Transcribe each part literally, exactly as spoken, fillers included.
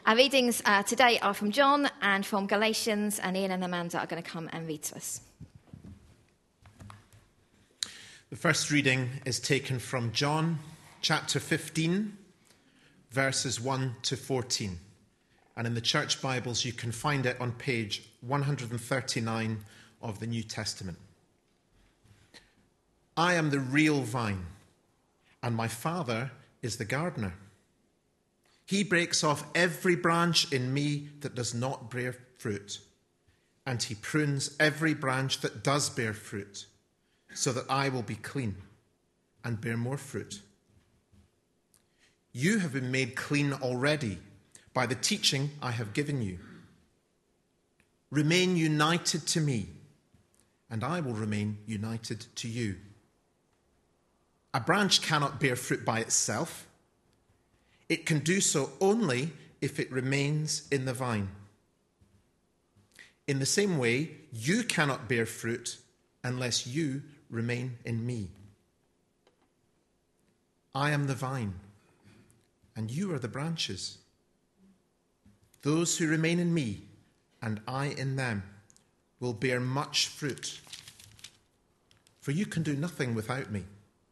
Our readings uh, today are from John and from Galatians, and Ian and Amanda are going to come and read to us. The first reading is taken from John chapter fifteen, verses one to fourteen. And in the church Bibles, you can find it on page one hundred thirty-nine of the New Testament. I am the real vine, and my Father is the gardener. He breaks off every branch in me that does not bear fruit, and he prunes every branch that does bear fruit, so that I will be clean and bear more fruit. You have been made clean already by the teaching I have given you. Remain united to me, and I will remain united to you. A branch cannot bear fruit by itself. It can do so only if it remains in the vine. In the same way, you cannot bear fruit unless you remain in me. I am the vine, and you are the branches. Those who remain in me, and I in them, will bear much fruit. For you can do nothing without me.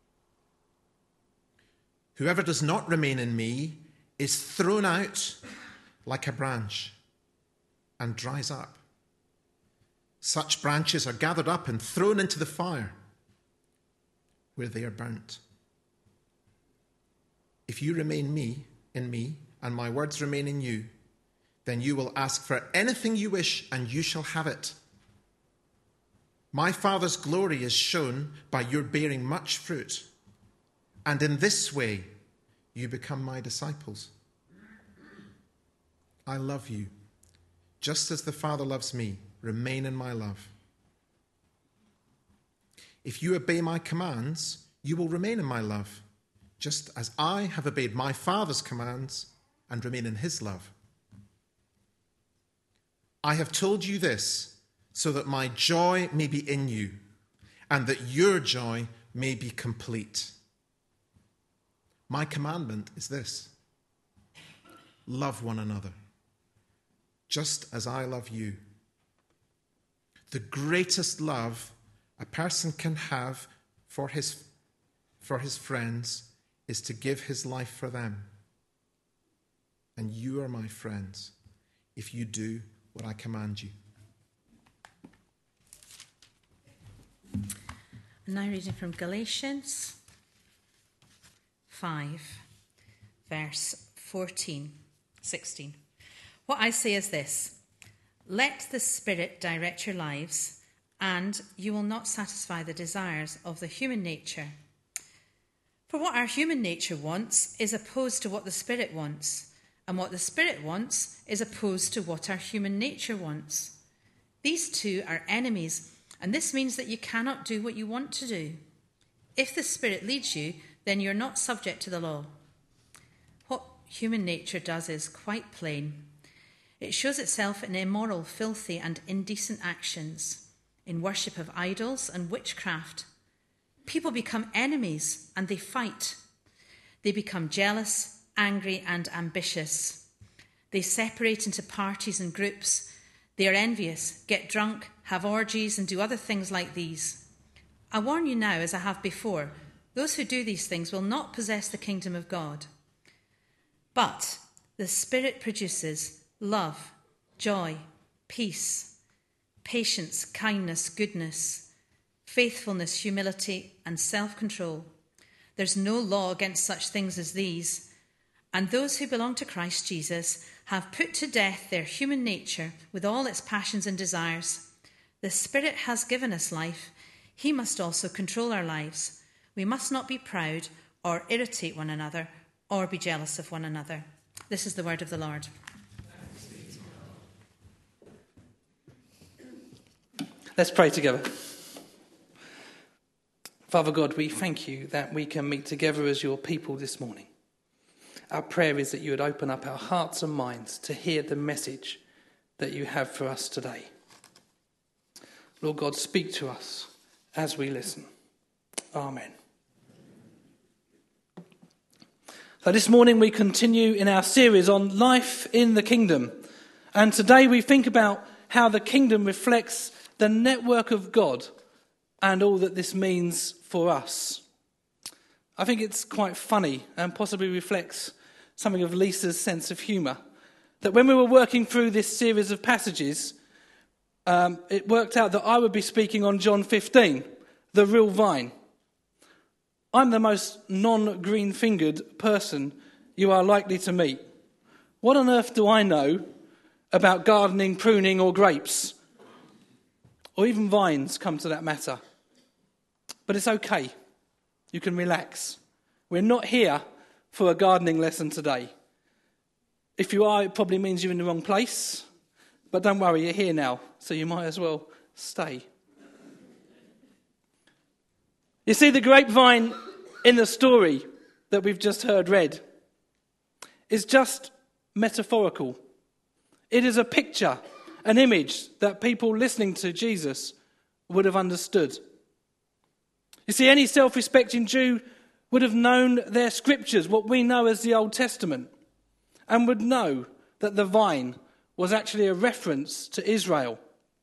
Whoever does not remain in me is thrown out like a branch and dries up. Such branches are gathered up and thrown into the fire, where they are burnt. If you remain me in me, and my words remain in you, then you will ask for anything you wish, and you shall have it. My Father's glory is shown by your bearing much fruit, and in this way you become my disciples. I love you, just as the Father loves me. Remain in my love. If you obey my commands, you will remain in my love, just as I have obeyed my Father's commands and remain in his love. I have told you this so that my joy may be in you and that your joy may be complete. My commandment is this: love one another, just as I love you. The greatest love a person can have for his, for his friends is to give his life for them. And you are my friends if you do what I command you. And now reading from Galatians five, verse fourteen, sixteen. What I say is this: let the Spirit direct your lives, and you will not satisfy the desires of the human nature. For what our human nature wants is opposed to what the Spirit wants, and what the Spirit wants is opposed to what our human nature wants. These two are enemies, and this means that you cannot do what you want to do. If the Spirit leads you, then you're not subject to the law. What human nature does is quite plain. It shows itself in immoral, filthy, and indecent actions, in worship of idols and witchcraft. People become enemies and they fight. They become jealous, angry, and ambitious. They separate into parties and groups. They are envious, get drunk, have orgies, and do other things like these. I warn you now, as I have before, those who do these things will not possess the kingdom of God. But the Spirit produces love, joy, peace, patience, kindness, goodness, faithfulness, humility, and self-control. There's no law against such things as these. And those who belong to Christ Jesus have put to death their human nature with all its passions and desires. The Spirit has given us life. He must also control our lives. We must not be proud or irritate one another or be jealous of one another. This is the word of the Lord. Let's pray together. Father God, we thank you that we can meet together as your people this morning. Our prayer is that you would open up our hearts and minds to hear the message that you have for us today. Lord God, speak to us as we listen. Amen. So this morning we continue in our series on life in the kingdom. And today we think about how the kingdom reflects the network of God and all that this means for us. I think it's quite funny and possibly reflects something of Lisa's sense of humour, that when we were working through this series of passages, um, it worked out that I would be speaking on John fifteen, the real vine. I'm the most non-green-fingered person you are likely to meet. What on earth do I know about gardening, pruning or grapes? Or even vines, come to that matter. But it's okay. You can relax. We're not here for a gardening lesson today. If you are, it probably means you're in the wrong place. But don't worry, you're here now, so you might as well stay. You see, the grapevine in the story that we've just heard read is just metaphorical. It is a picture, an image that people listening to Jesus would have understood. You see, any self-respecting Jew would have known their scriptures, what we know as the Old Testament, and would know that the vine was actually a reference to Israel.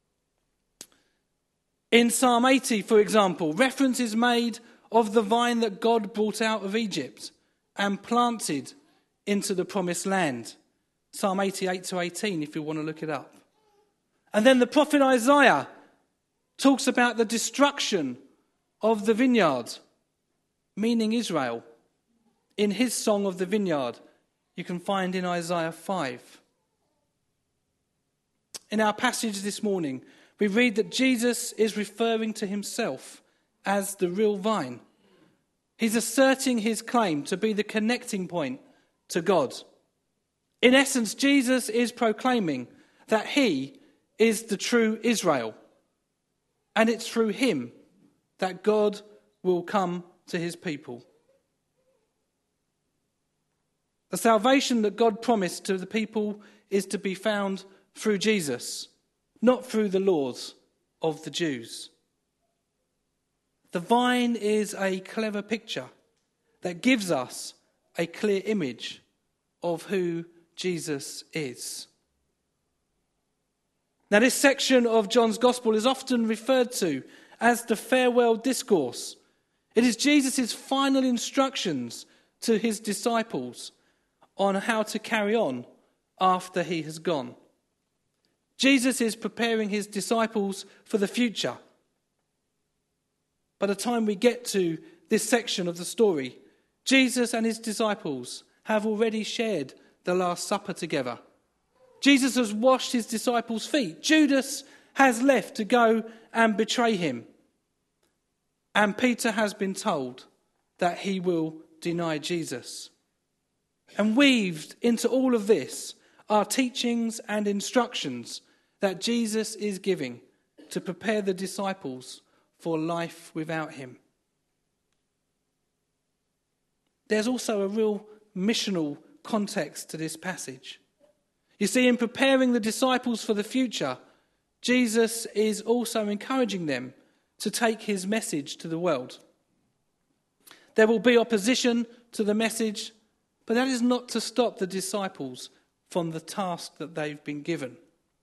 In Psalm eighty, for example, reference is made of the vine that God brought out of Egypt and planted into the promised land. Psalm eighty-eight to eighteen, if you want to look it up. And then the prophet Isaiah talks about the destruction of the vineyard, meaning Israel, in his song of the vineyard. You can find in Isaiah five. In our passage this morning, we read that Jesus is referring to himself as the real vine. He's asserting his claim to be the connecting point to God. In essence, Jesus is proclaiming that he is the true Israel, and it's through him that God will come to his people. The salvation that God promised to the people is to be found through Jesus, not through the laws of the Jews. The vine is a clever picture that gives us a clear image of who Jesus is. Now, this section of John's Gospel is often referred to as the farewell discourse. It is Jesus' final instructions to his disciples on how to carry on after he has gone. Jesus is preparing his disciples for the future. By the time we get to this section of the story, Jesus and his disciples have already shared the Last Supper together. Jesus has washed his disciples' feet. Judas has left to go and betray him. And Peter has been told that he will deny Jesus. And weaved into all of this are teachings and instructions that Jesus is giving to prepare the disciples for life without him. There's also a real missional context to this passage. You see, in preparing the disciples for the future, Jesus is also encouraging them to take his message to the world. There will be opposition to the message, but that is not to stop the disciples from the task that they've been given.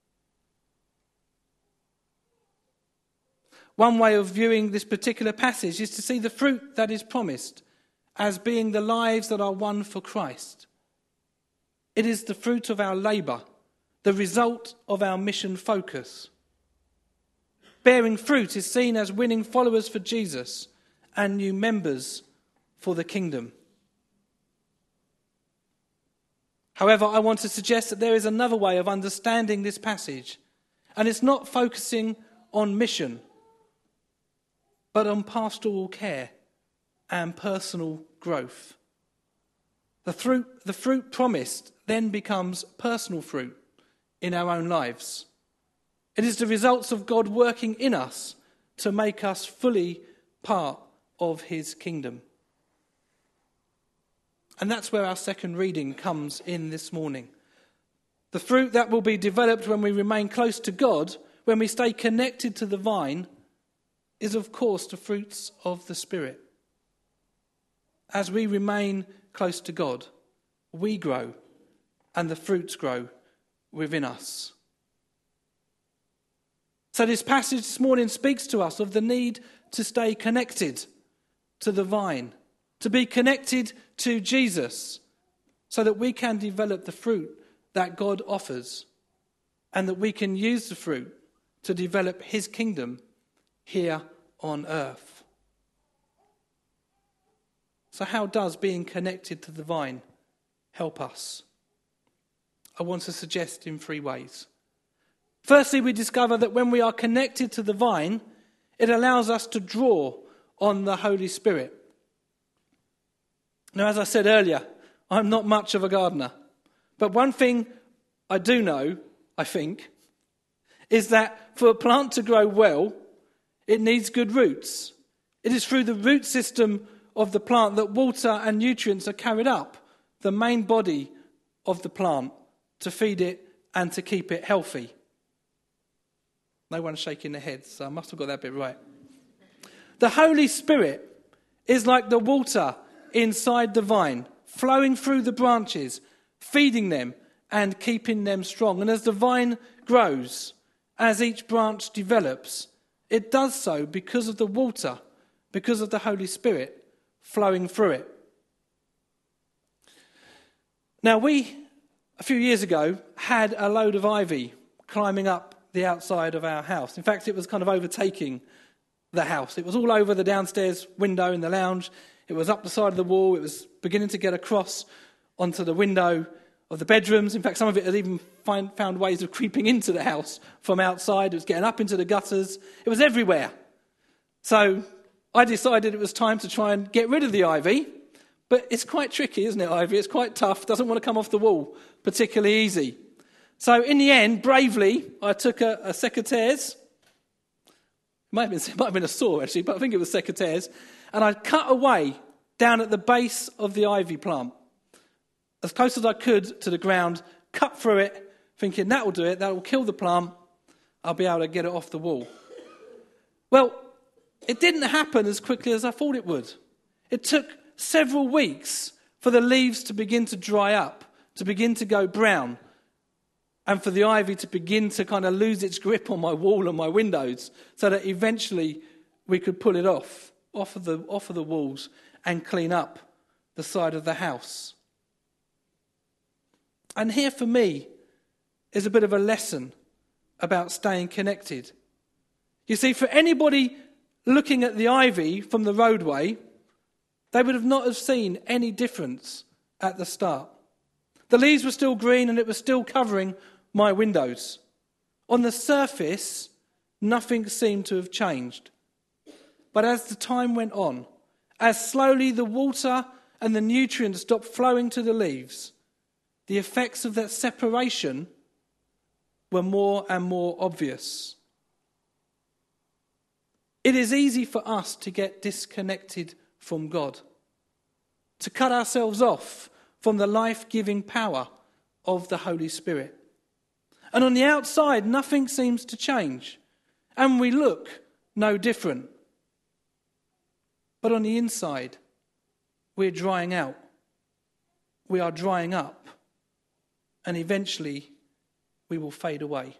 One way of viewing this particular passage is to see the fruit that is promised as being the lives that are won for Christ. It is the fruit of our labour, the result of our mission focus. Bearing fruit is seen as winning followers for Jesus and new members for the kingdom. However, I want to suggest that there is another way of understanding this passage, and it's not focusing on mission, but on pastoral care and personal growth. The fruit, the fruit promised then becomes personal fruit in our own lives. It is the results of God working in us to make us fully part of his kingdom. And that's where our second reading comes in this morning. The fruit that will be developed when we remain close to God, when we stay connected to the vine, is of course the fruits of the Spirit. As we remain close to God, we grow and the fruits grow within us. So this passage this morning speaks to us of the need to stay connected to the vine, to be connected to Jesus, so that we can develop the fruit that God offers and that we can use the fruit to develop his kingdom here on earth. So how does being connected to the vine help us? I want to suggest in three ways. Firstly, we discover that when we are connected to the vine, it allows us to draw on the Holy Spirit. Now, as I said earlier, I'm not much of a gardener. But one thing I do know, I think, is that for a plant to grow well, it needs good roots. It is through the root system of the plant that water and nutrients are carried up the main body of the plant to feed it and to keep it healthy. No one's shaking their heads, so I must have got that bit right. The Holy Spirit is like the water inside the vine, flowing through the branches, feeding them and keeping them strong. And as the vine grows, as each branch develops, it does so because of the water, because of the Holy Spirit flowing through it. Now, we, a few years ago, had a load of ivy climbing up the outside of our house. In fact, it was kind of overtaking the house. It was all over the downstairs window in the lounge. It was up the side of the wall. It was beginning to get across onto the window of the bedrooms. In fact, some of it had even find, found ways of creeping into the house from outside. It was getting up into the gutters. It was everywhere. So I decided it was time to try and get rid of the ivy. But it's quite tricky, isn't it, ivy? It's quite tough. Doesn't want to come off the wall particularly easy. So in the end, bravely, I took a, a secateurs. It might have, been, it might have been a saw, actually, but I think it was secateurs. And I cut away down at the base of the ivy plant, as close as I could to the ground, cut through it, thinking that will do it, that will kill the plant, I'll be able to get it off the wall. Well, it didn't happen as quickly as I thought it would. It took several weeks for the leaves to begin to dry up, to begin to go brown, and for the ivy to begin to kind of lose its grip on my wall and my windows, so that eventually we could pull it off, off of the, off of the walls and clean up the side of the house. And here for me is a bit of a lesson about staying connected. You see, for anybody looking at the ivy from the roadway, they would have not have seen any difference at the start. The leaves were still green and it was still covering my windows. On the surface, nothing seemed to have changed. But as the time went on, as slowly the water and the nutrients stopped flowing to the leaves, the effects of that separation were more and more obvious. It is easy for us to get disconnected from God, to cut ourselves off from the life-giving power of the Holy Spirit. And on the outside, nothing seems to change, and we look no different. But on the inside, we're drying out. We are drying up, and eventually we will fade away.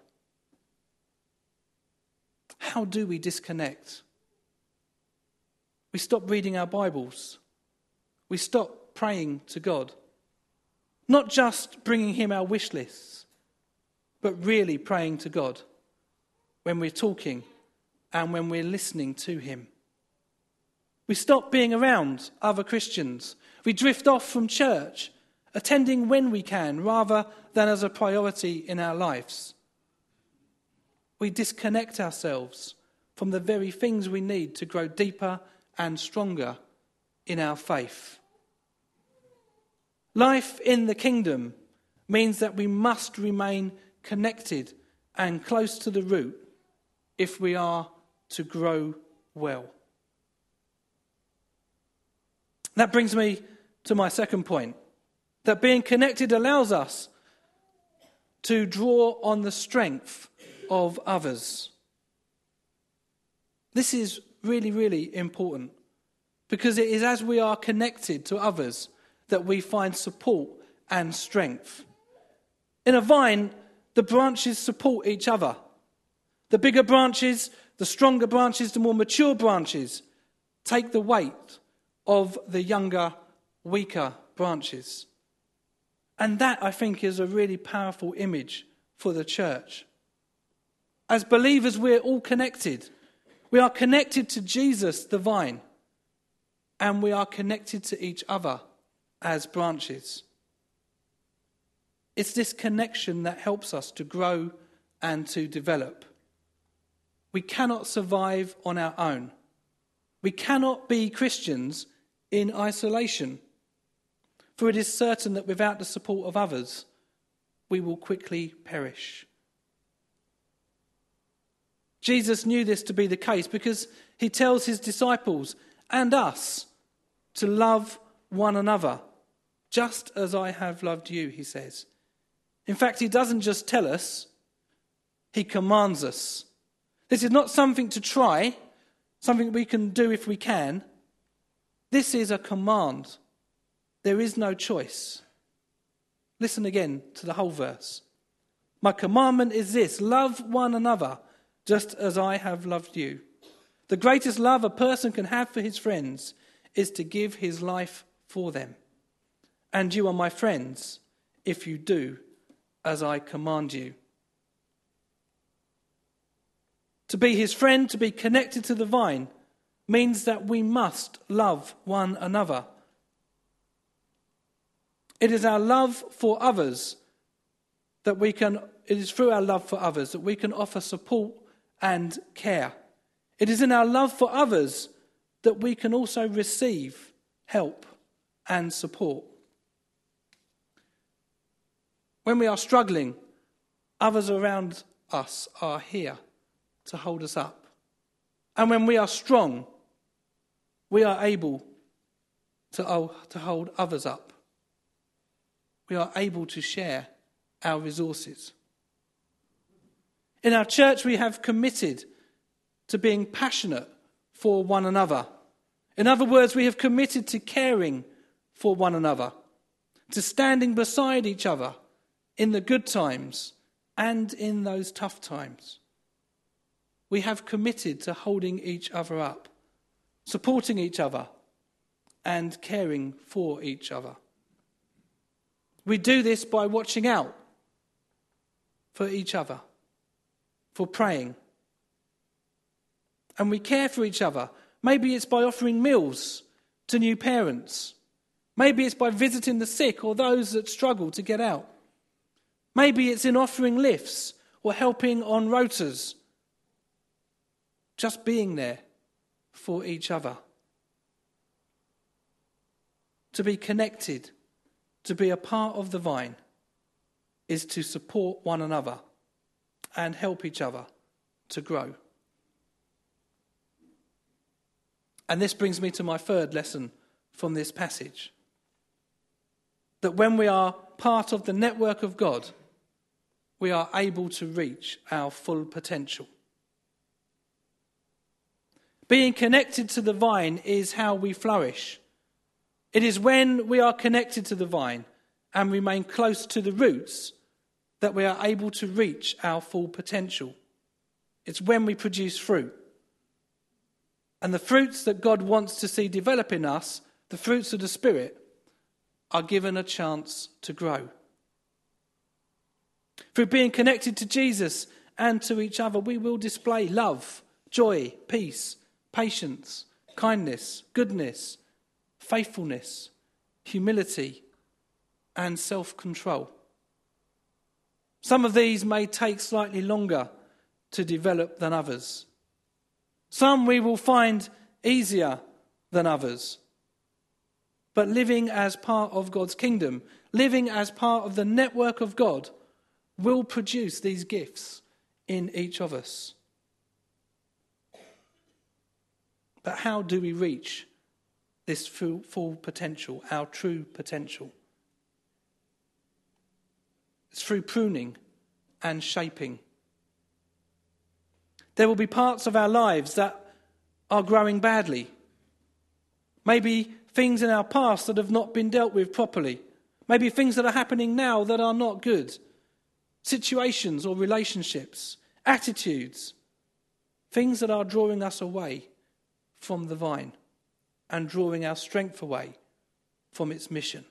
How do we disconnect? We stop reading our Bibles. We stop praying to God. Not just bringing him our wish lists, but really praying to God when we're talking and when we're listening to him. We stop being around other Christians. We drift off from church, attending when we can rather than as a priority in our lives. We disconnect ourselves from the very things we need to grow deeper and stronger in our faith. Life in the kingdom means that we must remain connected and close to the root if we are to grow well. That brings me to my second point, that being connected allows us to draw on the strength of others. This is really, really important, because it is as we are connected to others that we find support and strength. In a vine, the branches support each other. The bigger branches, the stronger branches, the more mature branches take the weight of the younger, weaker branches. And that, I think, is a really powerful image for the church. As believers, we're all connected. We are connected to Jesus, the vine, and we are connected to each other as branches. It's this connection that helps us to grow and to develop. We cannot survive on our own. We cannot be Christians in isolation. For it is certain that without the support of others, we will quickly perish. Jesus knew this to be the case because he tells his disciples and us to love one another, just as I have loved you, he says. In fact, he doesn't just tell us, he commands us. This is not something to try, something we can do if we can. This is a command. There is no choice. Listen again to the whole verse. My commandment is this: love one another just as I have loved you. The greatest love a person can have for his friends is to give his life for them. And you are my friends if you do as I command you. To be his friend, to be connected to the vine, means that we must love one another. It is our love for others that we can, it is through our love for others that we can offer support and care. It is in our love for others that we can also receive help and support. When we are struggling, others around us are here to hold us up. And when we are strong, we are able to, oh, to hold others up. We are able to share our resources. In our church, we have committed to being passionate for one another. In other words, we have committed to caring for one another, to standing beside each other in the good times and in those tough times. We have committed to holding each other up, supporting each other, and caring for each other. We do this by watching out for each other, for praying. And we care for each other. Maybe it's by offering meals to new parents. Maybe it's by visiting the sick or those that struggle to get out. Maybe it's in offering lifts or helping on rotas. Just being there for each other. To be connected, to be a part of the vine, is to support one another and help each other to grow. And this brings me to my third lesson from this passage. That when we are part of the network of God, we are able to reach our full potential. Being connected to the vine is how we flourish. It is when we are connected to the vine and remain close to the roots that we are able to reach our full potential. It's when we produce fruit. And the fruits that God wants to see develop in us, the fruits of the Spirit, are given a chance to grow. Through being connected to Jesus and to each other, we will display love, joy, peace, patience, kindness, goodness, faithfulness, humility, and self-control. Some of these may take slightly longer to develop than others. Some we will find easier than others. But living as part of God's kingdom, living as part of the network of God, will produce these gifts in each of us. But how do we reach this full, full potential, our true potential? It's through pruning and shaping. There will be parts of our lives that are growing badly. Maybe things in our past that have not been dealt with properly. Maybe things that are happening now that are not good. Situations or relationships, attitudes, things that are drawing us away from the vine and drawing our strength away from its mission.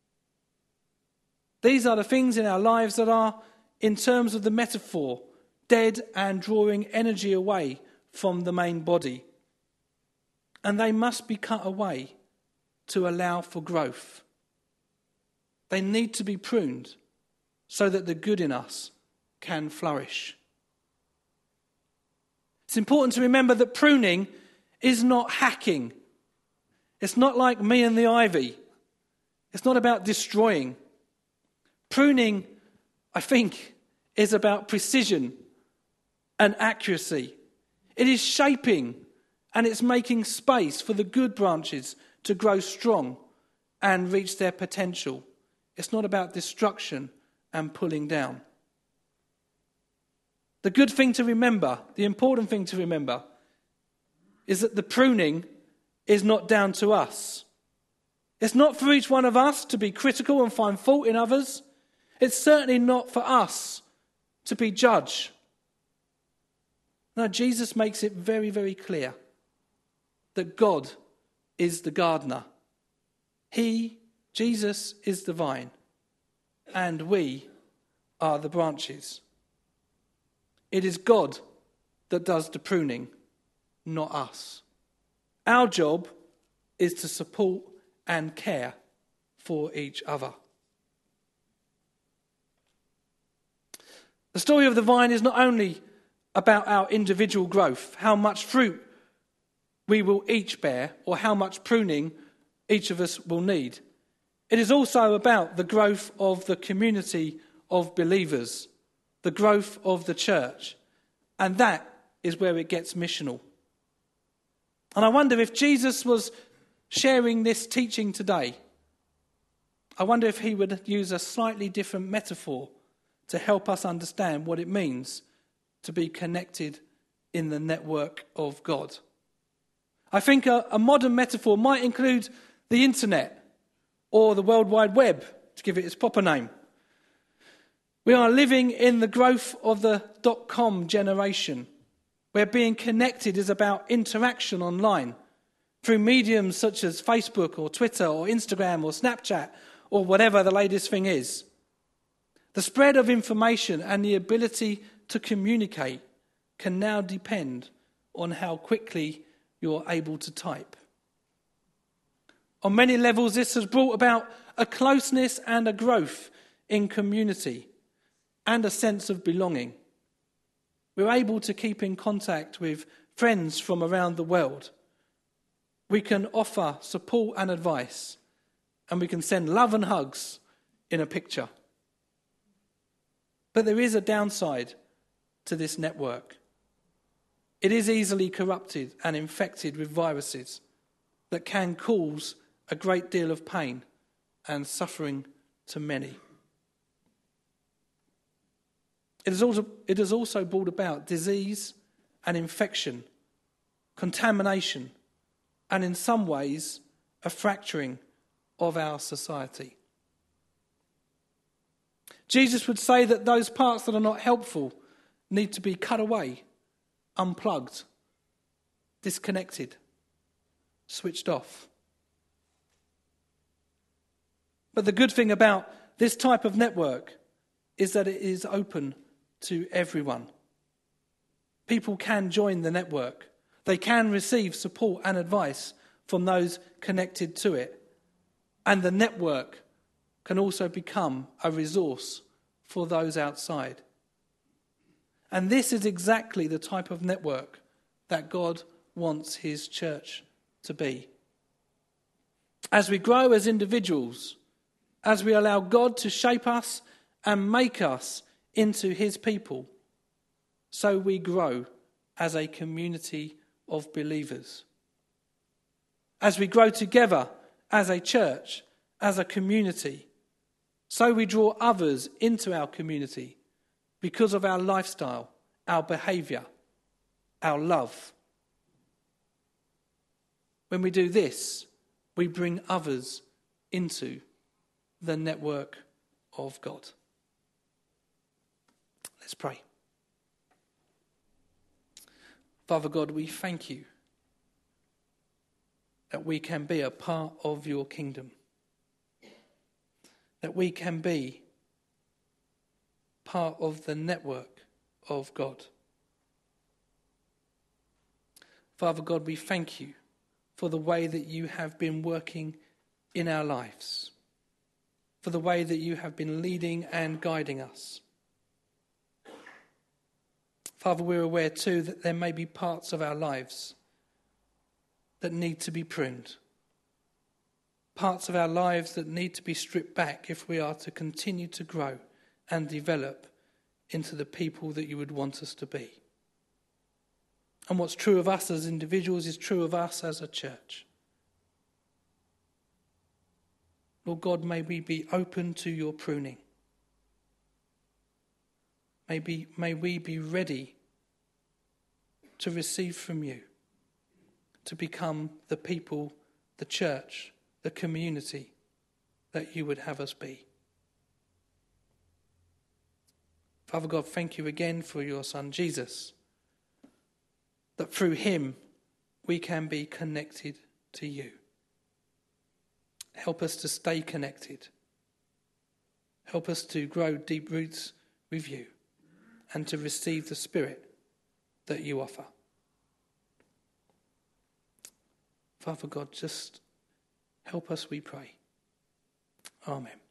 These are the things in our lives that are, in terms of the metaphor, dead and drawing energy away from the main body. And they must be cut away to allow for growth. They need to be pruned so that the good in us can flourish. It's important to remember that pruning is not hacking. It's not like me and the ivy. It's not about destroying. Pruning, I think, is about precision and accuracy. It is shaping and it's making space for the good branches to grow strong and reach their potential. It's not about destruction and pulling down. The good thing to remember, the important thing to remember, is that the pruning is not down to us. It's not for each one of us to be critical and find fault in others. It's certainly not for us to be judge. No, Jesus makes it very, very clear that God is the gardener. He, Jesus, is the vine, and we are the branches. It is God that does the pruning, not us. Our job is to support and care for each other. The story of the vine is not only about our individual growth, how much fruit we will each bear, or how much pruning each of us will need. It is also about the growth of the community of believers, the growth of the church. And that is where it gets missional. And I wonder if Jesus was sharing this teaching today, I wonder if he would use a slightly different metaphor to help us understand what it means to be connected in the network of God. I think a, a modern metaphor might include the internet or the World Wide Web, to give it its proper name. We are living in the growth of the dot-com generation, where being connected is about interaction online through mediums such as Facebook or Twitter or Instagram or Snapchat or whatever the latest thing is. The spread of information and the ability to communicate can now depend on how quickly you're able to type. On many levels, this has brought about a closeness and a growth in community and a sense of belonging. We're able to keep in contact with friends from around the world. We can offer support and advice, and we can send love and hugs in a picture. But there is a downside to this network. It is easily corrupted and infected with viruses that can cause a great deal of pain and suffering to many. It has also, it has also brought about disease and infection, contamination, and in some ways, a fracturing of our society. Jesus would say that those parts that are not helpful need to be cut away, unplugged, disconnected, switched off. But the good thing about this type of network is that it is open to everyone. People can join the network. They can receive support and advice from those connected to it. And the network can also become a resource for those outside. And this is exactly the type of network that God wants his church to be. As we grow as individuals, as we allow God to shape us and make us into his people, so we grow as a community of believers. As we grow together as a church, as a community, so we draw others into our community because of our lifestyle, our behaviour, our love. When we do this, we bring others into the network of God. Let's pray. Father God, we thank you that we can be a part of your kingdom, that we can be part of the network of God. Father God, we thank you for the way that you have been working in our lives, for the way that you have been leading and guiding us. Father, we're aware too that there may be parts of our lives that need to be pruned, parts of our lives that need to be stripped back if we are to continue to grow and develop into the people that you would want us to be. And what's true of us as individuals is true of us as a church. Lord God, may we be open to your pruning. May, be, may we be ready to receive from you, to become the people, the church, the community that you would have us be. Father God, thank you again for your Son Jesus, that through him we can be connected to you. Help us to stay connected. Help us to grow deep roots with you and to receive the Spirit that you offer. Father God, just help us, we pray. Amen.